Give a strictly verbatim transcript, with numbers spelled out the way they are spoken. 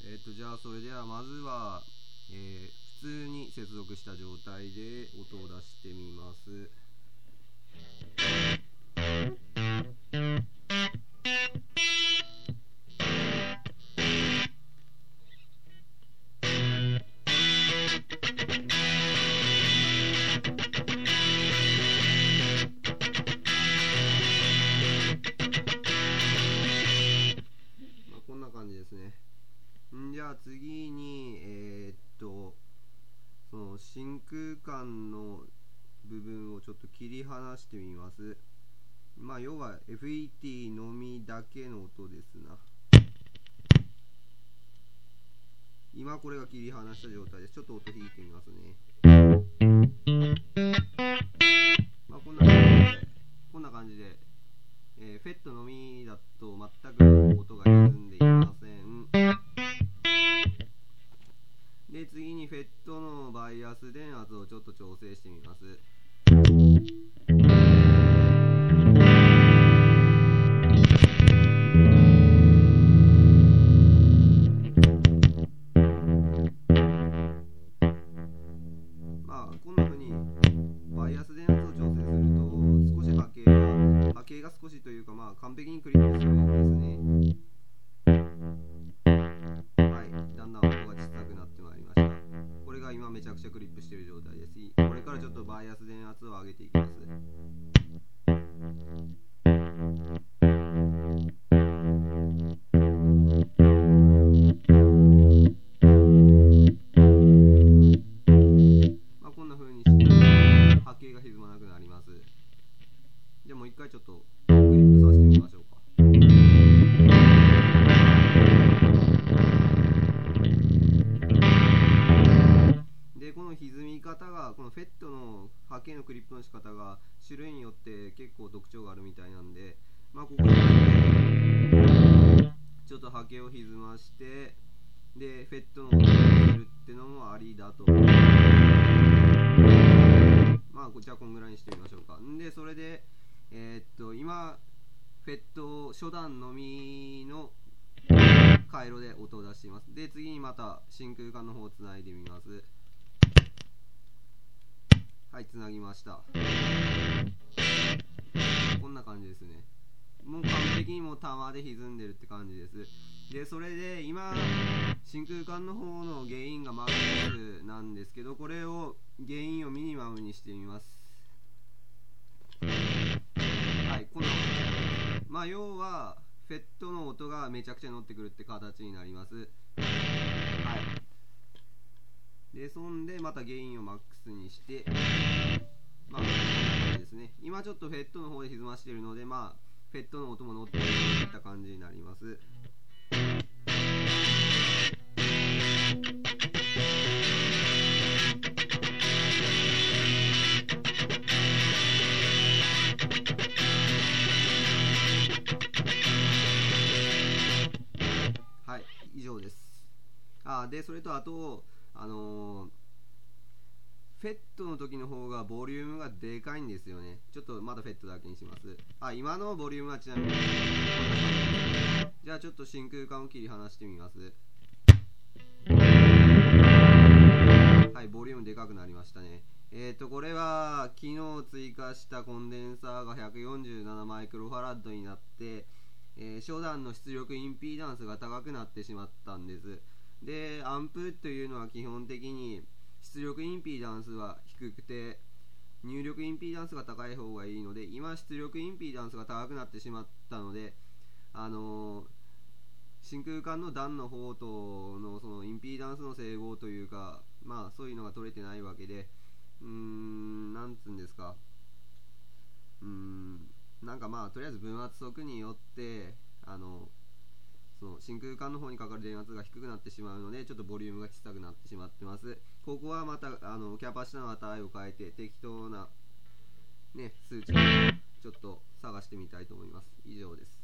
えっとじゃあそれではまずは、えー、普通に接続した状態で音を出してみます。まあこんな感じですね。んじゃあ次にえー、っとその真空管の部分をちょっと切り離してみます。まあ要は エフイーティー のみだけの音ですな。今これが切り離した状態です。ちょっと音弾いてみますね。まあこんな感じでこんな感じで、えー、フェットのみだと全く音が歪んでいません。で次にフェットのバイアス電圧をちょっと調整してみます。まあこんな風にバイアス電圧を調整すると少し波形が波形が少しというかまあ完璧にクリップするんですね。はい、だんだん音が小さくなってまいりました。これが今めちゃくちゃクリップしている状態です。これからちょっとバイアス電圧を上げていきます。まあこんな風にして波形が歪まなくなります。じゃあもう一回ちょっとクリップさせてみましょうか。でこの歪み方がこのフェットの波形のクリップの仕方が種類によって結構特徴があるみたいなんで、まあここでちょっと波形を歪ましてでフェットの音をつけるってのもありだと思います。まあじゃあこんぐらいにしてみましょうか。んでそれでえー、っと今フェット初段のみの回路で音を出しています。で次にまた真空管の方をつないでみます。はい、つなぎました。こんな感じですね。もう完璧にもう玉で歪んでるって感じです。でそれで今真空管の方のゲインがマックスなんですけど、これをゲインをミニマムにしてみます。はい、こんな感じ。まあ要はフェットの音がめちゃくちゃ乗ってくるって形になります。はい。でそんでまたゲインをマックスにしてまあこんな感じですね。今ちょっとフェットの方で歪ましているのでまあフェットの音も乗っていった感じになります。はい、以上です。あでそれとあとあのー、フェットの時の方がボリュームがでかいんですよね。ちょっとまだフェットだけにします。あ今のボリュームはちなみにじゃあちょっと真空管を切り離してみます。はい、ボリュームでかくなりましたね。えっとこれは昨日追加したコンデンサーがひゃくよんじゅうななマイクロファラッドになって、えー、初段の出力インピーダンスが高くなってしまったんです。でアンプというのは基本的に出力インピーダンスは低くて入力インピーダンスが高い方がいいので、今出力インピーダンスが高くなってしまったので、あのー、真空管の段の方とのそのインピーダンスの整合というか、まあそういうのが取れてないわけで、うーんなんつうんですか、うーんなんかまあとりあえず分圧則によってあのその真空管の方にかかる電圧が低くなってしまうのでちょっとボリュームが小さくなってしまってます。ここはまたあのキャパシタの値を変えて適当な、ね、数値をちょっと探してみたいと思います。以上です。